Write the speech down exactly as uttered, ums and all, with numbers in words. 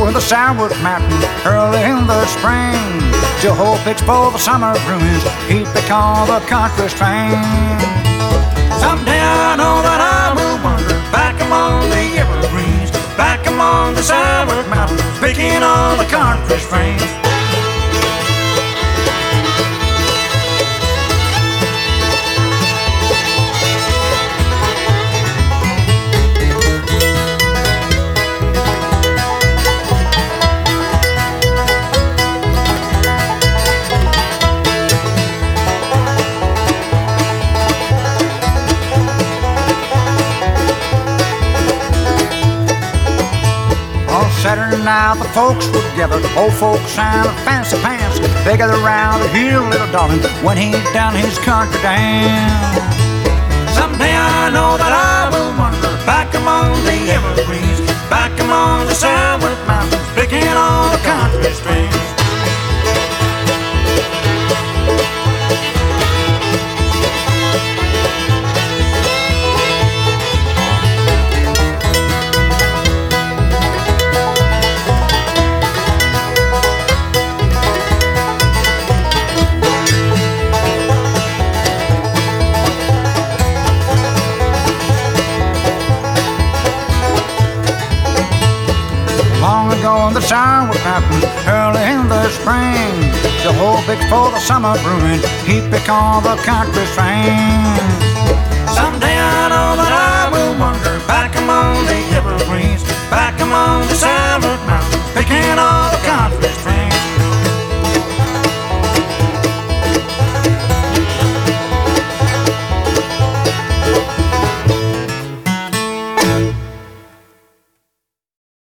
in the Sourwood Mountains early in the spring. Joe picks for the summer bruins, heat they call the country strain. Someday I know that I will wander back among the evergreens, back among the Sourwood Mountains, picking all the country strains. Saturday night the folks would gather, old folks and fancy pants. They gather around to hear little darling when he's done his country dance. Someday I know that I will wander back among the evergreens, back among the Sourwood Mountains, picking all the country strings. Long ago in the Sourwood Mountains, early in the spring, the whole big for the summer brewing, he pick all the country strains. Someday I know that I will wander back among the evergreens, back among the Sourwood Mountains, picking all the country